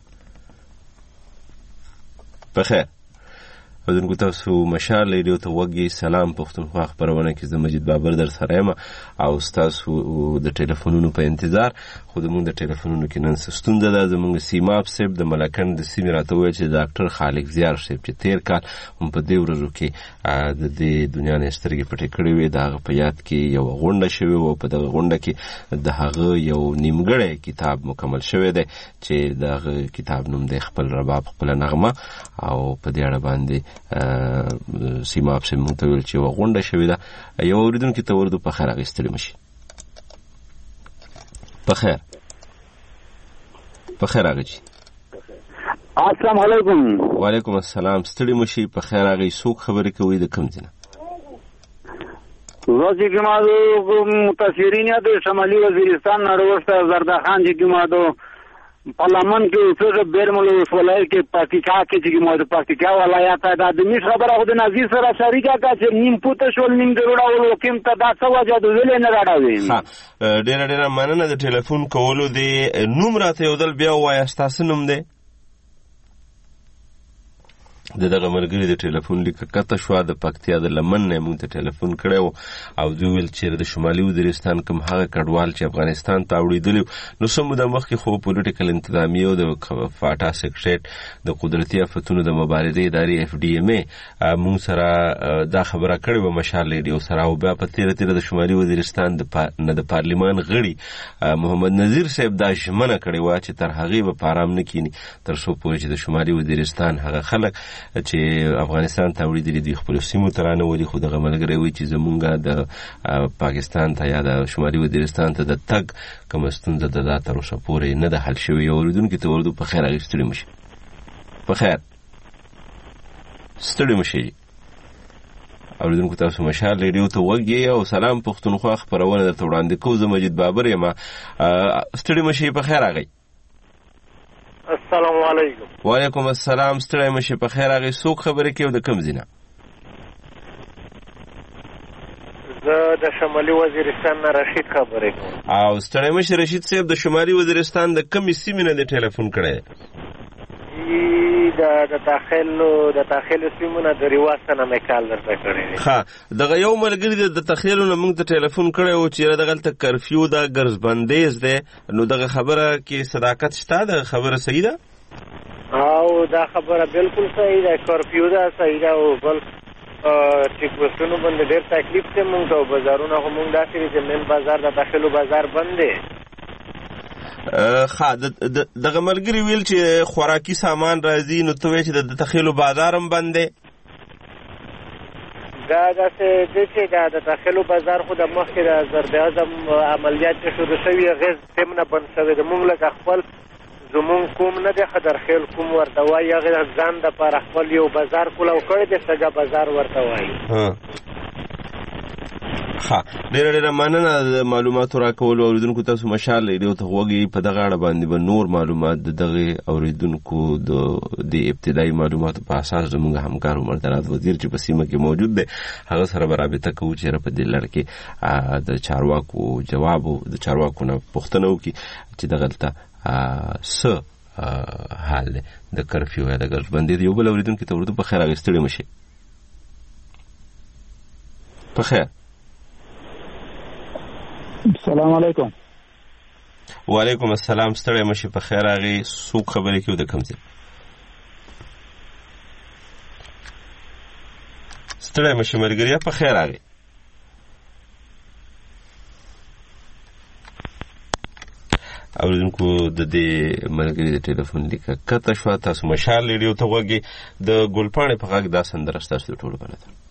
بخیر اوریدونکو تاسو مشال ریډیو ته وګي سلام پښتونخوا خبرونه کې زه مجید بابر در سره یم او تاسو د ټلیفونونو په انتظار خو زموږ د ټلیفونونو کې نن ستونزه ده زموږ سیما صاحب د ملکن د سیمې راته وویل چې ډاکټر خالق زیار صاحب چې تیر کال هم په دې ورځو کې د دې دنیا نه سترګې پټې کړې وې د هغه په یاد کې یو غونډه شوې وه په دغه غونډه کې د هغه یو نیمګړی کتاب مکمل شوی دی چې د هغه کتاب نوم دی خپل رباب خپله نغمه او په دې اړه باندې سیما په موږ ته ویل چې یوه غونډه شوې ده یو اورېدونکي ته ورځو په خیر هغې ستړي مشي په خیر په خیر هغه جي السلام علیکم وعلیکم السلام ستړي مشي په خیر هغې څوک خبرې کوي د کوم ځای نه روزی که ما دو متاثرین یا دو شمالی وزیرستان نروشت زرده خان جی که ما دو پارلمان کې څه بیرمل وسولای کې پاکستان کې چې موږ پاکستان ولایت دا د نش خبره خو د نازي سره شریکه کا چې نیم پوت شول نیم ضرورا ول کوم ته دا څه وجه د ویل نه راډاوي ها ډېر ډېر مننه د ټلیفون کولو دی نوم راته یو دل بیا وایي تاسو نوم دی د دغه ملګري د ټلیفون لیکه کته شو د پکتیا د لمن نه مونږ ته ټلیفون کړو او دوی ویل چې د شمالي وزیرستان کوم هغه کډوال چې افغانستان ته وړېدلی نو سم د مخکې خو پولیټیکل انتظامیه او د فاټا سیکریټریټ د قدرتي آفتونو د مبارزې ادارې اف ډي ام ای مونږ سره دا خبره کړې وه مشال ریډیو سره او بیا په تیره تیره د شمالي وزیرستان نه د پارلمان غړي محمد نذیر صاحب دا ژمنه کړې وه چې تر هغې به په ارام نه کینی تر څو پورې چې د شمالي وزیرستان هغه خلک چې افغانستان ته وړېدلي دوی خپلو سیمو ته رانولي خو دغه ملګری وایي چې زمونږ د پاکستان ته یا د شمالي وزیرستان ته د تګ کومه ستونزه ده دا تر اوسه پورې نه ده حل شوې یو اورېدونکي ته ورځو په خیر هغې ستړي مشي په خیر ستړي مشي اورېدونکو تاسو مشال ریډیو ته وګورئ او سلام پښتونخوا خپرونه درته وړاندې کوم زه مجید بابر یم ستړي مشي په خیر هغې السلام علیکم وعلیکم السلام ستړی مشي په خیر هغې څوک خبرې کوي د کوم ځای نه زه د شمالي وزیرستان نه رشید خبرې کوم او ستړی مشي رشید صاحب د شمالي وزیرستان د کومې سیمې نه دی ټلیفون کړی چې د داخل د داخل سیمونه د ریواسته نه مکال درته کړی ها دغه یو ملګری د تخیلو نه موږ ته ټلیفون کړی و چې دغه ته کرفیو دا ګرځ بندیز ده نو دغه خبره کې صداقت شته د خبره صحیح ده او دا خبره بالکل صحیح ده کرفیو دا صحیح ده او بل چې پښتون باندې ډېر تکلیف ته مونږ او بازارونه هم مونږ داسې چې من بازار د داخلو بازار بند دی خا دغه ملګری ویل چې خوراکي سامان راځي نو ته وایې چې د تخیلو بازار هم بند دی دا داسې دی چې دا د داخلو بازار خو د مخکې د زرد اعظم عملیات چې شروع شوي هغې سیم نه بند شوی د مونږ لکه خپل زمون کوم نه دی خدرخیل کوم ورته وایي هغې ځان دپاره خپل یو بازار کولاو کړی دی سږه بازار ورته وایي ها ډېره ډېره مننه د معلوماتو راکولو اورېدونکو تاسو مشال ریډیو ته غوږ په دغه اړه باندې به نور معلومات د دغې اورېدونکو د ابتدایي معلوماتو په اساس زموږ همکار عمر دراز وزیر چې په سیمه کې موجود دی هغه سره به رابطه کوو چې په دې لړ کې د چارواکو جواب د چارواکو نه پوښتنه وکړي چې دغلته څه حال دی د کرفیو یا د ګرځبندۍ د یو بل اورېدونکي ته ورته په خیر هغې ستړي مشي په خیر السلام علیکم وعلیکم السلام ستړی مشي په خیر هغې څوک خبرې کوي د کوم ځای ستړی مشي ملګریا په خیر هغې اورېدونکو د دې ملګري د ټلیفون لیکه کته شوه تاسو مشال ریډیو ته غوږ د ګلپاڼې په غږ دا سندره ستاسو د ټولو په نظر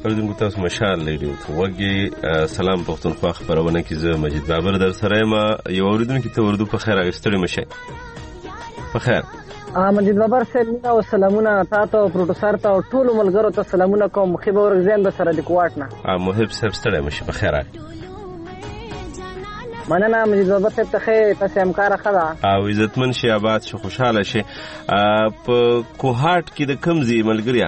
اوریدونکو تاسو مشال ریډیو ته وګورئ. سلام پښتونخوا خبرونه کې زه مجید بابر در سره یم. یو اوریدونکو ته اردو په خیر اغستړی مشه. په خیر مجید بابر صاحب او سلامونه تاسو پروډوسر ته او ټول ملګرو ته سلامونه کوم. مخيب ورغزین د سره د کوټ نه محب صاحب ستړی مشه. په خیر مننه مجید بابر صاحب ته تاسو همکار خدا او عزتمن شي آباد شي خوشاله شي. په کوهاټ کې د کمزي ملګریا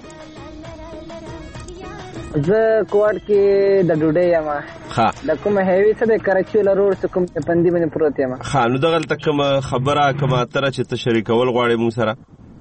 زه کوټ کې د ډوډۍ یم. ها د کومه هیوی څه د کراچي له روډ څخه کوم پندې باندې پروت یم. ها نو دغه تکم خبره کما تر چې ته شریکول غواړې مو سره.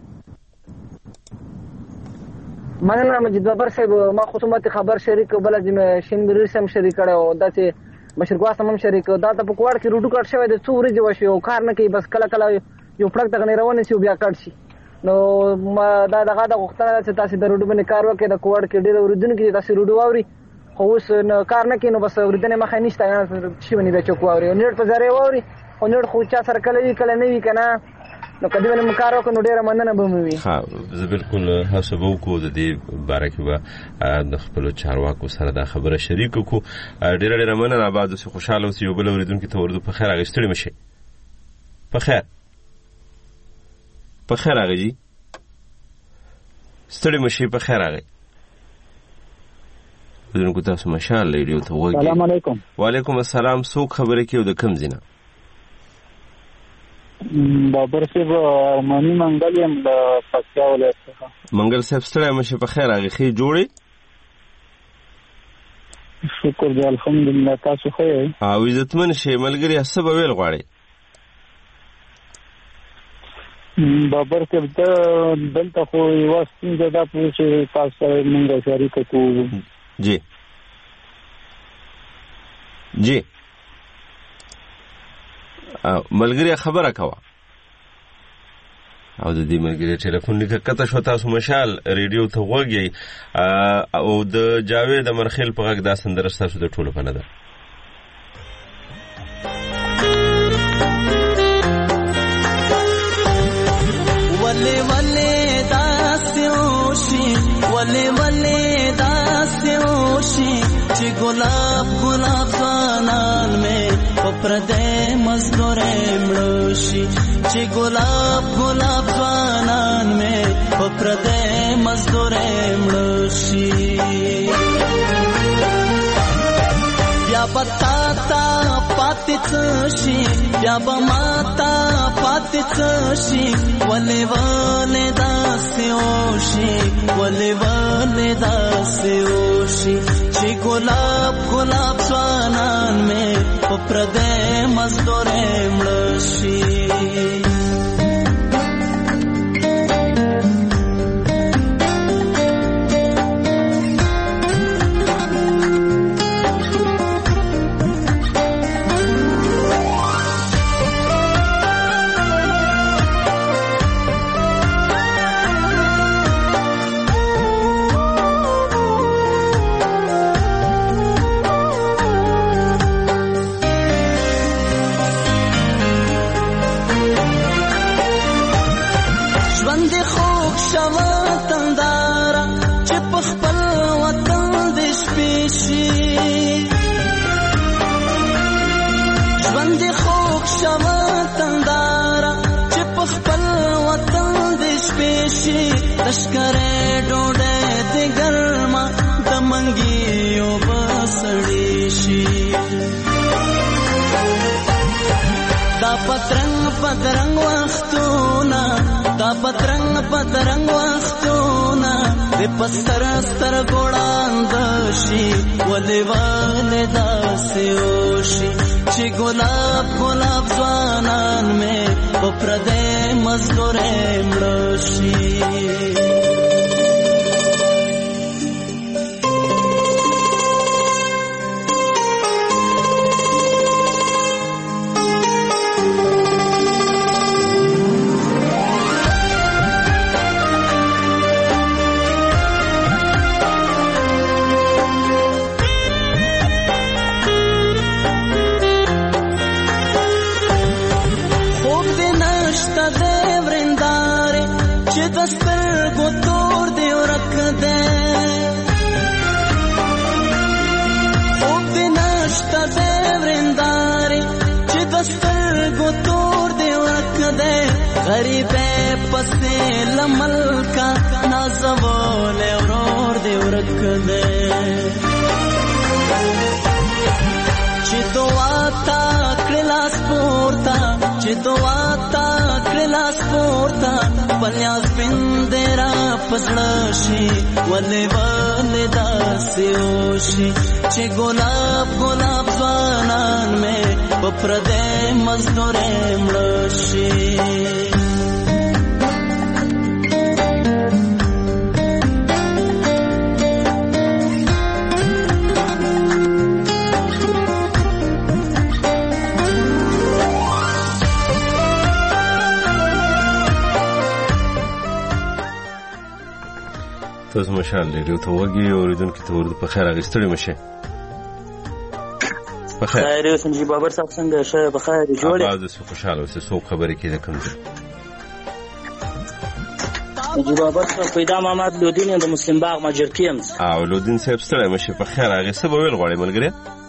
مننه مجید بابر صاحب ما خصوصي خبر شریک بل چې شینبری سم شریک کړو دا چې مشرقوا سم شریک دا ته په کوټ کې روډو کټ شوی د څو ورځې وشي او کار نه کوي بس کله کله یو پړک دغه روان شي بیا کټ شي. نو دا دغه د غوښتنه چې تاسو د روډو باندې کار وکړئ. د کوټ کې ډېر اوریدونکو تاسو روډو واوري خو اوس کار نه کوي نو بس اوریدنه مخه نشته شي باندې د چوک واوري او نیټ په ځای واوري او نیټ خو چا سره کله وی کله نه وی کنه نو کدی باندې مکار وکړو ډېر مننه به مې وي. ها زه بالکل هڅه وکړو د دې باره کې به د خپل چارواکو سره دا خبره شریک کو. ډېر ډېر مننه. بعد اوس خوشاله اوس یو بل اوریدونکو ته ورته په خیر اغستړی مشه. په خیر په خیر اغجی ستړي مشي. په خیر اغی اوریدونکو تاسو مشال ریډیو ته وګورئ. السلام علیکم. وعلیکم السلام. څوک خبرې کوي د کم زینه؟ بابر صاحب ارمانی منګل یم د پکتیا ولایت څخه. منګل صاحب ستړي مشه. په خیر اغی خې جوړي. شکر دی الحمدلله. تاسو ښه یې؟ او عزتمن شي ملګری څه به ویل غواړي؟ بابر صاحب ته دلته خو یو ستونزه ده چې تاسو سره موږ شریک کوو. جی جی ملګری خبره کوه. او د دې ملګری ټلیفون لیکه کته شو. تاسو مشال ریډیو ته وګورئ او د جاوید امرخیل په غږ دا سندره تاسو د ټولو په نه ده. وله وله داسوشي وله وله داسوشي چې ګلاب ګلاب ځانان مې پردې مزدورې مړوشي چې ګلاب ګلاب ځانان مې پردې مزدورې مړوشي. بیا بتا تا پاتې شي بیا به ماتا پاتې شي ولې ولې داسې وشي ولې ولې داسې وشي چې ګلاب ګلاب ځوانان مې په پردې مزدورې مړه شي. لشکره ډوډۍ د ګرما د منګیو بسړی شي دا پترنګ پترنګ وختونه دا پترنګ پترنګ وختونه د پستر ستر ګوړاند شي ولې ولې داسې وشي چې ګلاب ګلاب ځوانان مې په پردې مزدورې مړه شي. خوب دې نشته دې ورنداره چې دستر ګوتو غریبه پسې لملکا نازول ورور دې ورک دې چې دعا تا کړلا سپورتا چې دعا تا کړلا سپورتا پنیاز پندرا پسړ شي ولې ولې داسې وشي چې ګلاب ګلاب ځوانان مې په پردې مزدورې مړ شي تاسو مشال لري ته وګي اوریدونکو ته ورته په خیر اغستړی مشه په خیر خیر اوس نجیب بابر صاحب څنګه شه په خیر جوړه تاسو څه خوشاله اوسه سو خبرې کې ده کوم نجیب بابر صاحب پیدا محمد لودین د مسلم باغ ماجرکیم او لودین صاحب ستړی مشه په خیر هغه څه ویل غواړي ملګری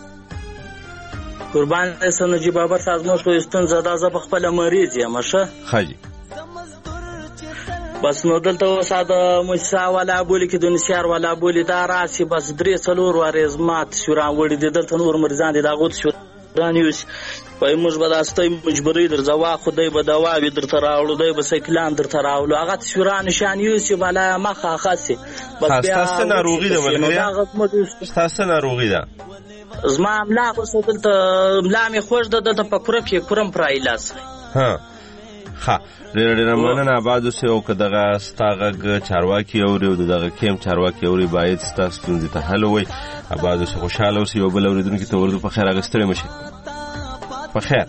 قربان اسم نجیب بابر صاحب مو شو استن زدا ز په خپل مریض یم شه خاجي بس نو دلته وساده موسی والا بولی کې د نشار والا بولی دا راسي بس درې څلور وارز مات شوران وړي د دلته نور مریضان دي دا غوت شوران یوس پای موږ به داستای مجبورې درځوا خدای به دوا وي درته راوړو دی به سیکلان درته راوړو هغه شوران نشان یوس بالا مخه خاصه بس بیا تاسو ناروغي ده ولې تاسو ناروغي ده زما املا اوس دلته املا می خوښ ده دلته په کور کې کورم پرایلاس ها ها ډېر ډېر مننه آباد اوسئ او که دغه ستا غږ چارواکي اوري او دغه کیم چارواکي اوري باید ستا ستونزې ته حل ووایي آباد اوسئ خوشحاله اوسئ یو بل اورېدونکي ته ورځو په خیر هغه ستړی مه شئ په خیر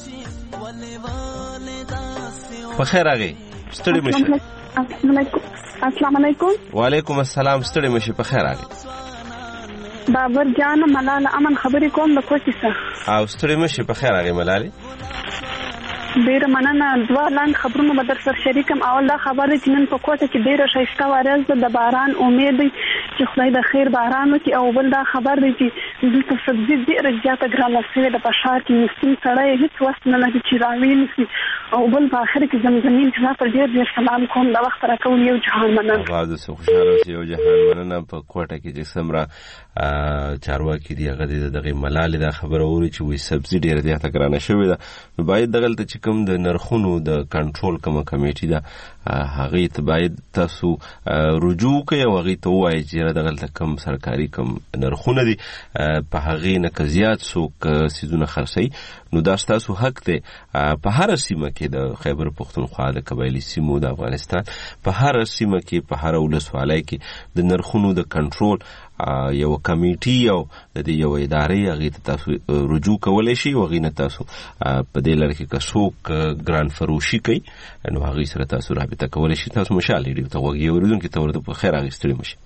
په خیر هغې ستړي مه شئ السلام علیکم وعلیکم السلام ستړي مه شئ په خیر هغې بابر جان ملاله امن خبرې کوم د کوټې څخه او ستړي مه شئ په خیر هغې ملالې ډیره مننه دوه لاند خبرونه به در سره شریکم اول دا خبره چې نن په کوټه کې ډیره ښایسته ورځ ده د باران امید دی چې خدای د خیر باران وکړي او بل دا خبر دی چې دلته سبزي ډیره زیاته ګرانه شوې ده په ښار کې مسکین سړی هېڅ وس نه لري چې راویې نشي او بل په آخر کې زمزمین چې ته ډېر ډېر سلام کوم د وخت راکول یو جهان مننه آباد اوسئ خوشحاله اوسئ یو جهان مننه په کوټه کې چې څومره چارواکي دي هغه د دغې ملالې دا خبره اوري چې وایي سبزي ډېره زیاته ګرانه شوې ده نو باید دغلته چې کوم د نرخونو د کنټرول کومه کمیټي ده هغې ته باید تاسو رجوع کوئ او هغې ته ووایئ چې دغلته کوم سرکاري کوم نرخونه دي په هغې نه که زیات څوک څیزونه خرڅوي نو دا ستاسو حق دی په هره سیمه کې د خیبر پښتونخوا د قبایلي سیمو د افغانستان په هره سیمه کې په هره ولسوالۍ کې د نرخونو د کنټرول یو کمیټي او د دې یو ادارې هغې ته تاسو رجوع کولی شي او هغې نه تاسو په دې لړ کې که څوک ګران فروشي کوي نو هغې سره تاسو رابطه کولی شي تاسو مشال ریډیو ته غوږ یې اورېدونکي ته ورته په خیر هغې ستړي مه شي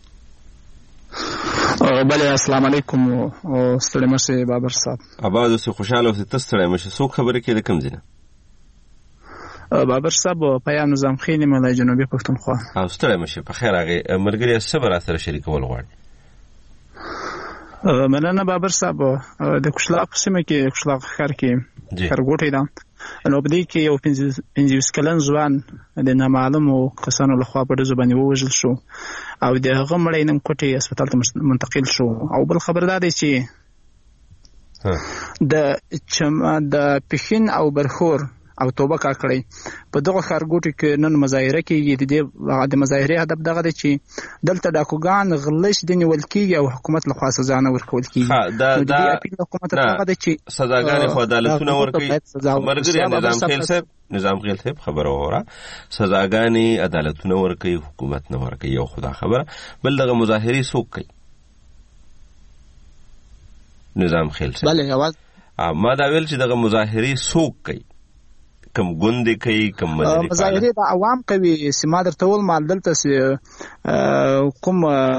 بله السلام علیکم ستړي مه شئ بابر صاحب آباد اوسئ خوشحاله اوسئ ته ستړی مه شئ څوک خبرې کوي د کوم ځای نه بابر صاحب پیام نظام خیل ملای جنوبي پښتونخوا او ستړی مه شئ په خیر هغې ملګري څه به راسره شریکول غواړي مننه بابر صاحب د کشلاق په سیمه کې کشلاق ښار کې ښارګوټی ده نو په دې کې یو پنځه ویشت کلن ځوان د نامعلومو کسانو لخوا په ډزو باندې ووژل شو او د هغه مړی نن کوټې هسپتال ته منتقل شو او بل خبر دا دی چې د د پښین او برخور او توبه کاکړی په دغه ښارګوټي کې نن مظاهره کېږي د دې د مظاهرې هدف دغه دی چې دلته ډاکوګان غلش د نیول کېږي او حکومت لخوا سزا نه ورکول کېږي نو د دې اپیل حکومت هغه دی چې سزاګانې خو عدالتونه ورکوي ملګري نظام خیل صاحب نظام خیل صاحب خبره وره سزاګانې عدالتونه ورکوي حکومت نه ورکوي یو خدا خبره بل دغه مظاهرې څوک کوي نظام خیل صاحب بله اواز ما دا ویل چې دغه مظاهرې څوک کوي کم ګوندې کوي کم مدني مظاهرې د عوام کوي سما درته وویل ما دلته کوم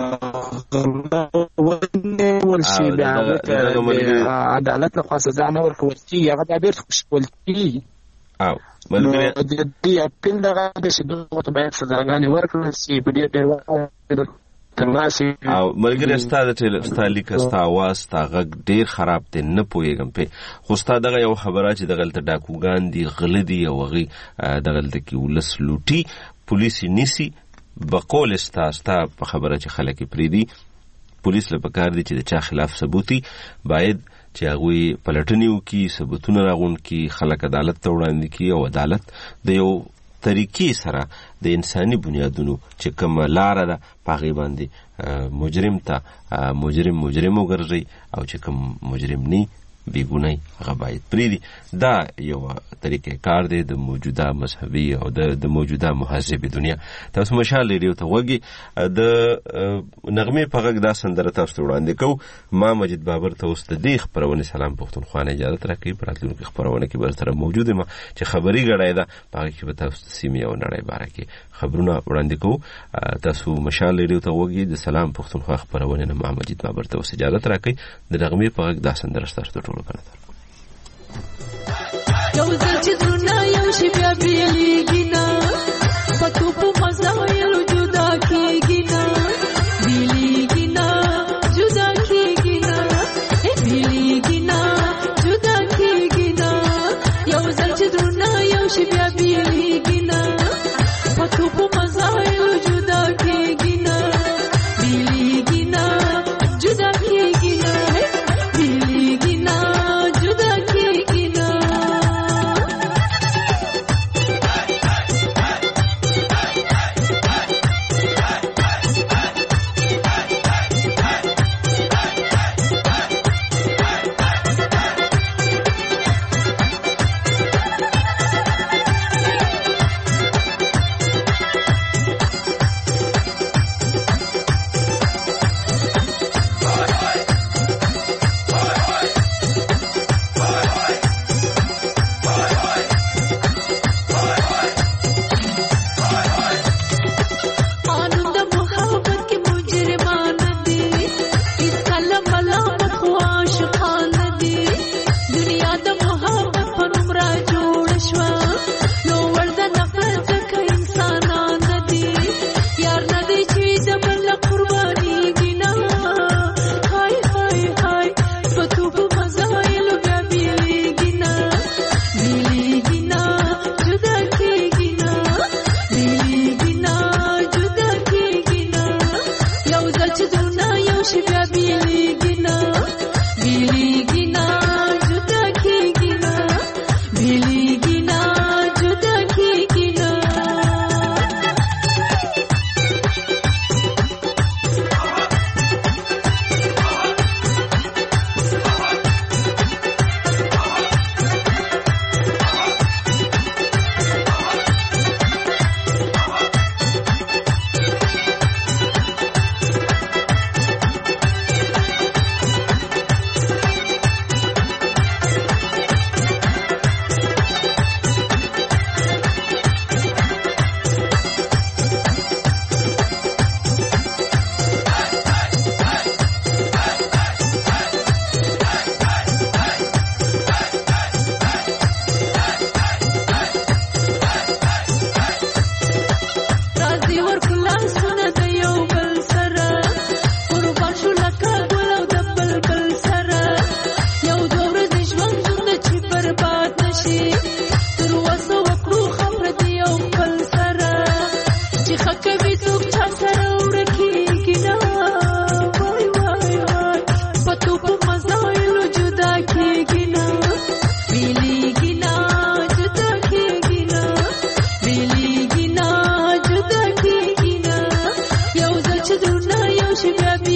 ونیول شي د عدالت لخوا سزا نه ورکول کېږي هغه بیا بېرته خوشبول کېږي او نو د دې اپیل دغه دی چې دغو ته باید سزاګانې ورکړل شي په ډېر ډېر وخت کناسي او ملګری ستاسو ته ستالي کستا आवाज تا غږ ډیر خراب دی نه پويګم په خو ستاسو دغه یو خبره چې دغه ته ډاکوګان دي غلدي او غي دغه ته کې ولس لوټي پولیس نیسی بقول ستاسو په خبره چې خلک پریدي پولیس له پکار دي چې د چا خلاف ثبوتي باید چې هغه پلټنیو کې ثبوتونه راغون کې خلک عدالت ته وړاندې کی او عدالت د یو طریقې سره د انساني بنیادونو چې کوم لار ده پاغي باندې مجرم ته مجرم مجرم وګرځي او چې کوم مجرم ني بیګونی هغه باید پریدي دا یو طریقې کار دی د موجوده مذهبي او د موجوده مهذبي دنیا. تاسو مشال لري ته وګي د نغمه په غږ دا سندره تاسو وړاندې کو ما مجید بابر ته اوس د دې خبرونه سلام پښتونخوا نه اجازه راکړي پر راتلونکي خبرونه کې بر سره موجود ما چې خبري غړای دا پاره کې به تاسو سیمه او نړۍ باره کې خبرونه وړاندې کو. تاسو مشال لري ته وګي د سلام پښتونخوا خبرونه نه ما مجید بابر ته اوس اجازه راکړي د نغمه په غږ دا سندره تاسو یو ځل چې درونه یو شي بیا بیلیږي نه پتو په مزه یو جدا کېږي نه بیلیږي نه جدا کېږي نه بیلیږي نه جدا کېږي نه یو ځل چې درونه یو شي بیا بیلیږي نه پتو په مزه یو جدا کېږي نه بیلیږي نه جدا کېږي نه بیلیږي نه جدا کېږي نه She